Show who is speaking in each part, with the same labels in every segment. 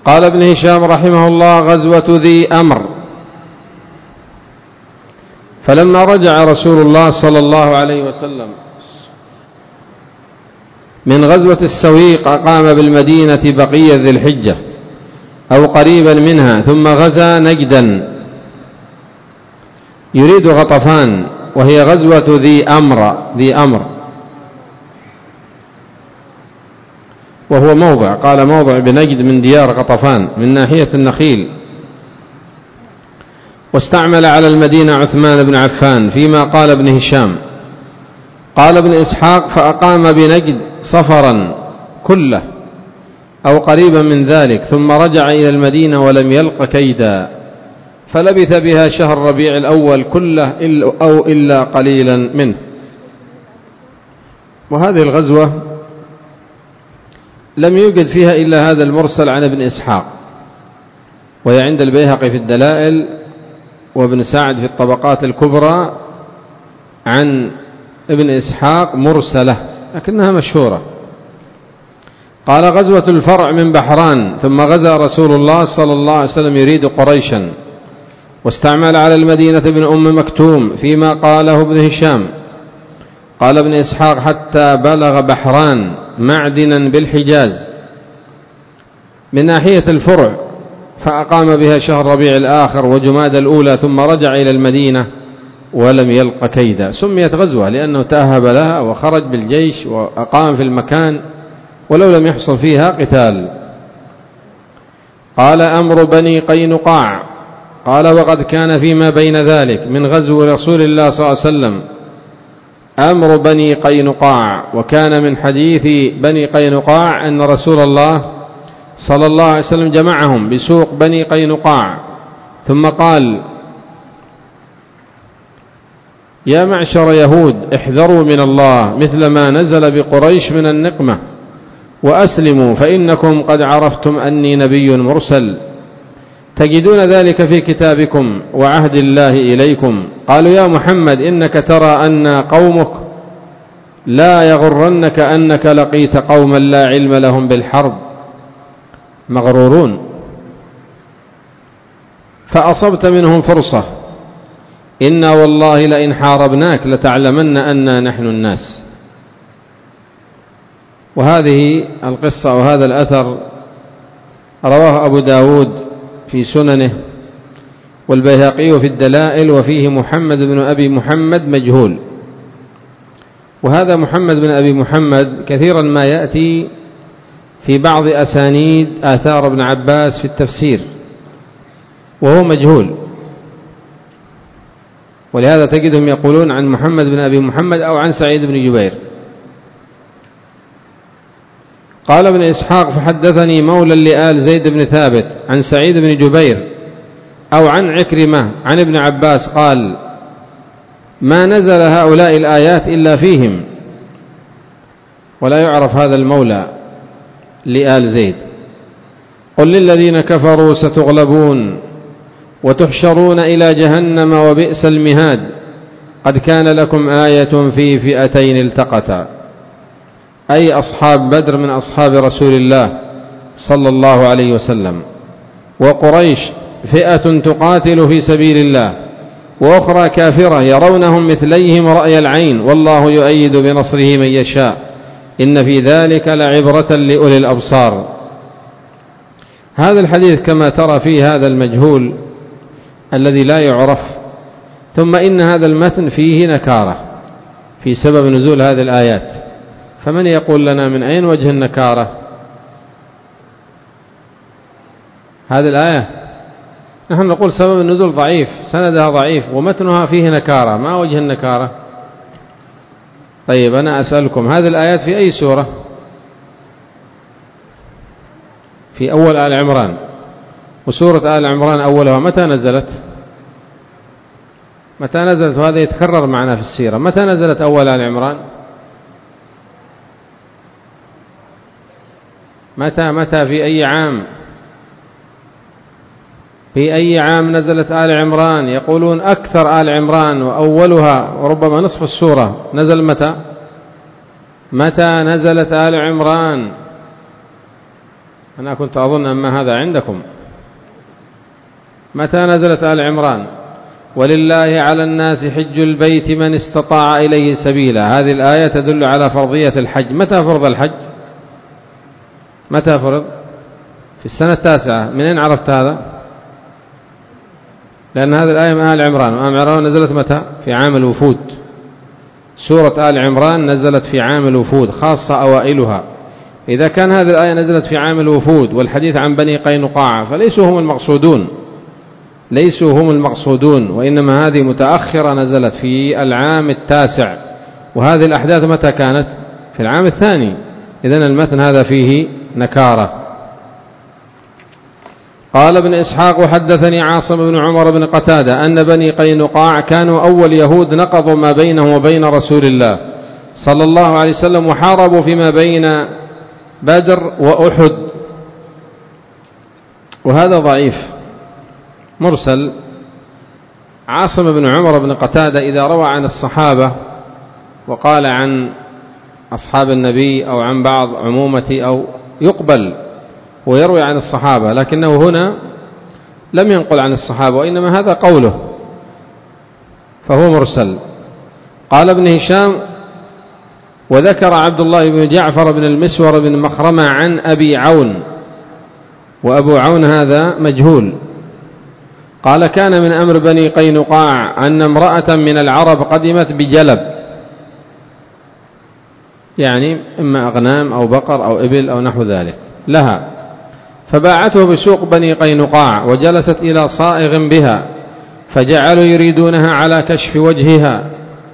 Speaker 1: قال ابن هشام رحمه الله: غزوة ذي أمر. فلما رجع رسول الله صلى الله عليه وسلم من غزوة السويق أقام بالمدينة بقية ذي الحجة أو قريبا منها، ثم غزا نجدا يريد غطفان، وهي غزوة ذي أمر، وهو موضع، قال موضع بنجد من ديار غطفان من ناحية النخيل. واستعمل على المدينة عثمان بن عفان فيما قال ابن هشام. قال ابن إسحاق: فأقام بنجد صفرا كله أو قريبا من ذلك، ثم رجع إلى المدينة ولم يلق كيدا، فلبث بها شهر ربيع الأول كله أو إلا قليلا منه. وهذه الغزوة لم يوجد فيها إلا هذا المرسل عن ابن إسحاق، وهي عند البيهقي في الدلائل وابن سعد في الطبقات الكبرى عن ابن إسحاق مرسلة، لكنها مشهورة. قال: غزوة الفرع من بحران. ثم غزا رسول الله صلى الله عليه وسلم يريد قريشا، واستعمل على المدينة ابن أم مكتوم فيما قاله ابن هشام. قال ابن إسحاق: حتى بلغ بحران معدنا بالحجاز من ناحية الفرع، فأقام بها شهر ربيع الآخر وجماد الأولى، ثم رجع إلى المدينة ولم يلق كيدا. سميت غزوة لأنه تأهب لها وخرج بالجيش وأقام في المكان ولو لم يحصل فيها قتال. قال: أمر بني قينقاع. قال: وقد كان فيما بين ذلك من غزو رسول الله صلى الله عليه وسلم أمر بني قينقاع. وكان من حديث بني قينقاع أن رسول الله صلى الله عليه وسلم جمعهم بسوق بني قينقاع، ثم قال: يا معشر يهود، احذروا من الله مثل ما نزل بقريش من النقمة، وأسلموا فإنكم قد عرفتم أني نبي مرسل، تجدون ذلك في كتابكم وعهد الله إليكم. قالوا: يا محمد، إنك ترى أن قومك لا يغرنك أنك لقيت قوما لا علم لهم بالحرب مغرورون، فأصبت منهم فرصة. إنا والله لئن حاربناك لتعلمن أننا نحن الناس. وهذه القصة وهذا الأثر رواه أبو داود في سننه والبيهقي في الدلائل، وفيه محمد بن أبي محمد مجهول. وهذا محمد بن أبي محمد كثيرا ما يأتي في بعض أسانيد آثار ابن عباس في التفسير وهو مجهول، ولهذا تجدهم يقولون عن محمد بن أبي محمد أو عن سعيد بن جبير. قال ابن إسحاق: فحدثني مولى لآل زيد بن ثابت عن سعيد بن جبير أو عن عكرمة عن ابن عباس قال: ما نزل هؤلاء الآيات إلا فيهم. ولا يعرف هذا المولى لآل زيد. قل للذين كفروا ستغلبون وتحشرون إلى جهنم وبئس المهاد، قد كان لكم آية في فئتين التقتا، أي أصحاب بدر من أصحاب رسول الله صلى الله عليه وسلم، وقريش فئة تقاتل في سبيل الله وأخرى كافرة يرونهم مثليهم رأي العين، والله يؤيد بنصره من يشاء، إن في ذلك لعبرة لأولي الأبصار. هذا الحديث كما ترى فيه هذا المجهول الذي لا يعرف، ثم إن هذا المتن فيه نكارة في سبب نزول هذه الآيات. فمن يقول لنا من أين وجه النكارة؟ هذه الآية نحن نقول سبب النزول ضعيف، سندها ضعيف، ومتنها فيه نكارة. ما وجه النكارة؟ طيب أنا أسألكم، هذه الآيات في أي سورة؟ في أول آل عمران، وسورة آل عمران أولها متى نزلت؟ متى نزلت؟ وهذا يتكرر معنا في السيرة. متى نزلت أول آل عمران؟ متى في أي عام؟ في أي عام نزلت آل عمران؟ يقولون أكثر آل عمران وأولها وربما نصف السورة نزل متى نزلت آل عمران؟ أنا كنت أظن أما هذا عندكم. متى نزلت آل عمران؟ ولله على الناس حج البيت من استطاع إليه سبيلا. هذه الآية تدل على فرضية الحج. متى فرض الحج؟ متى فرض؟ في السنة 9. منين عرفت هذا؟ لأن هذه الآية من آل عمران، وآل عمران نزلت متى؟ في عام الوفود. سورة آل عمران نزلت في عام الوفود خاصة أوائلها. إذا كان هذه الآية نزلت في عام الوفود والحديث عن بني قينقاع فليسوا هم المقصودون، ليسوا هم المقصودون، وإنما هذه متأخرة نزلت في العام 9. وهذه الأحداث متى كانت؟ في العام 2. إذن المتن هذا فيه نكارة. قال ابن إسحاق وحدثني عاصم بن عمر بن قتادة أن بني قينقاع كانوا أول يهود نقضوا ما بينهم وبين رسول الله صلى الله عليه وسلم، وحاربوا فيما بين بدر وأحد. وهذا ضعيف مرسل. عاصم بن عمر بن قتادة إذا روى عن الصحابة وقال عن أصحاب النبي أو عن بعض عمومته أو يقبل ويروي عن الصحابة، لكنه هنا لم ينقل عن الصحابة وإنما هذا قوله فهو مرسل. قال ابن هشام وذكر عبد الله بن جعفر بن المسور بن مخرمة عن أبي عون، وأبو عون هذا مجهول. قال كان من أمر بني قينقاع أن امرأة من العرب قدمت بجلب، يعني إما أغنام أو بقر أو إبل أو نحو ذلك لها، فباعته بسوق بني قينقاع وجلست إلى صائغ بها، فجعلوا يريدونها على كشف وجهها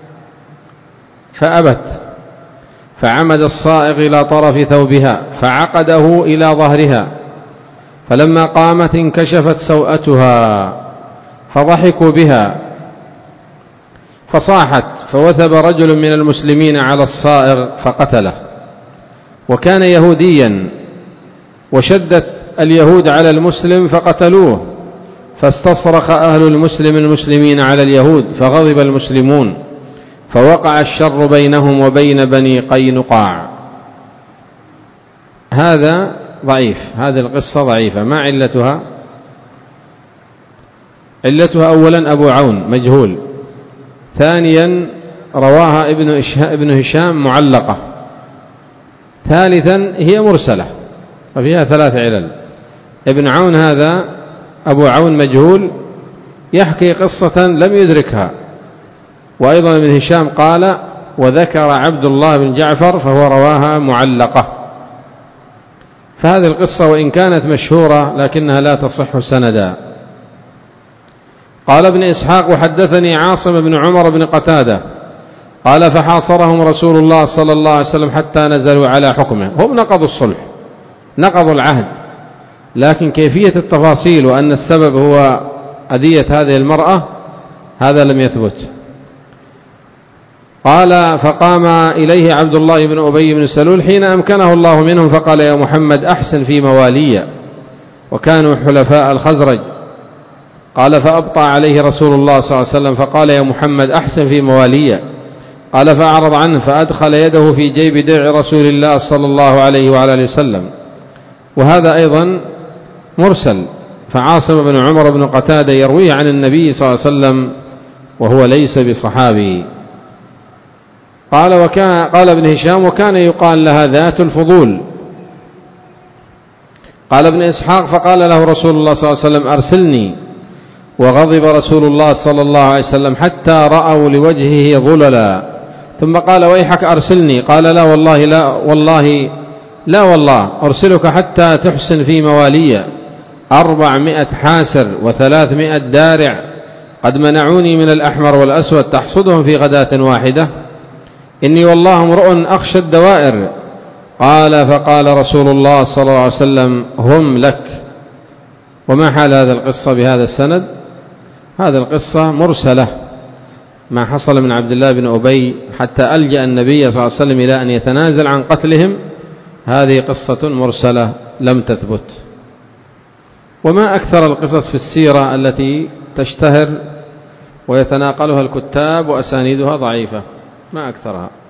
Speaker 1: فأبت، فعمد الصائغ إلى طرف ثوبها فعقده إلى ظهرها، فلما قامت انكشفت سوءتها فضحكوا بها فصاحت، فوثب رجل من المسلمين على الصائغ فقتله، وكان يهوديا، وشدت اليهود على المسلم فقتلوه، فاستصرخ أهل المسلمين على اليهود فغضب المسلمون، فوقع الشر بينهم وبين بني قينقاع. هذا ضعيف، هذه القصة ضعيفة. ما علتها؟ علتها أولا أبو عون مجهول، ثانيا رواها ابن هشام معلقة، ثالثا هي مرسلة وفيها 3 علل. ابن عون هذا أبو عون مجهول يحكي قصة لم يدركها. وأيضا ابن هشام قال وذكر عبد الله بن جعفر فهو رواها معلقة. فهذه القصة وإن كانت مشهورة لكنها لا تصح سندا. قال ابن إسحاق وحدثني عاصم بن عمر بن قتادة قال فحاصرهم رسول الله صلى الله عليه وسلم حتى نزلوا على حكمه. هم نقضوا الصلح، نقضوا العهد، لكن كيفية التفاصيل وأن السبب هو أذية هذه المرأة هذا لم يثبت. قال فقام إليه عبد الله بن أبي بن سلول حين أمكنه الله منهم فقال يا محمد أحسن في موالي، وكانوا حلفاء الخزرج. قال فأبطأ عليه رسول الله صلى الله عليه وسلم فقال يا محمد أحسن في موالي. قال فأعرض عنه فأدخل يده في جيب درع رسول الله صلى الله عليه وعلى آله وسلم. وهذا أيضا مرسل، فعاصم بن عمر بن قتادة يرويه عن النبي صلى الله عليه وسلم وهو ليس بصحابي. قال ابن هشام وكان يقال لها ذات الفضول. قال ابن إسحاق فقال له رسول الله صلى الله عليه وسلم أرسلني، وغضب رسول الله صلى الله عليه وسلم حتى رأوا لوجهه ظللا، ثم قال ويحك أرسلني. قال لا والله أرسلك حتى تحسن في موالي 400 حاسر و300 دارع قد منعوني من الأحمر والأسود تحصدهم في غداة واحدة، إني والله امرؤ أخشى الدوائر. قال فقال رسول الله صلى الله عليه وسلم هم لك. وما حال هذا القصة بهذا السند؟ هذا القصة مرسلة، ما حصل من عبد الله بن أبي حتى ألجأ النبي صلى الله عليه وسلم إلى أن يتنازل عن قتلهم، هذه قصة مرسلة لم تثبت. وما أكثر القصص في السيرة التي تشتهر ويتناقلها الكتاب وأسانيدها ضعيفة، ما أكثرها.